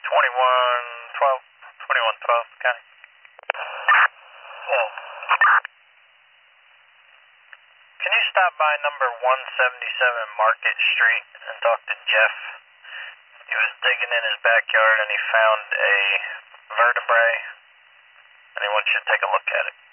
2112, 2112, County. Yeah. Can you stop by number 177 Market Street and talk to Jeff? He was digging in his backyard and he found a vertebrae and he wants you to take a look at it.